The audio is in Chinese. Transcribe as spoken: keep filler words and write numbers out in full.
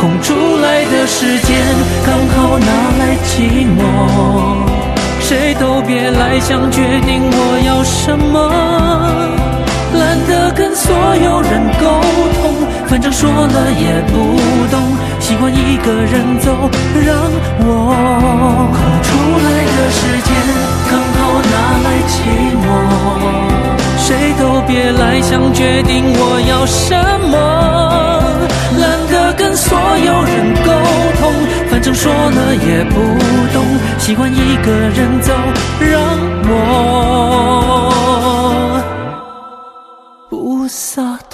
空出来的时间刚好拿来寂寞，谁都别来想决定我要什么，懒得跟所有人沟通，反正说了也不懂，习惯一个人走，让我空出来的时间刚好拿来寂寞，谁都别来想决定我要什么，懒得跟所有人沟通，反正说了也不懂，习惯一个人走，让我不洒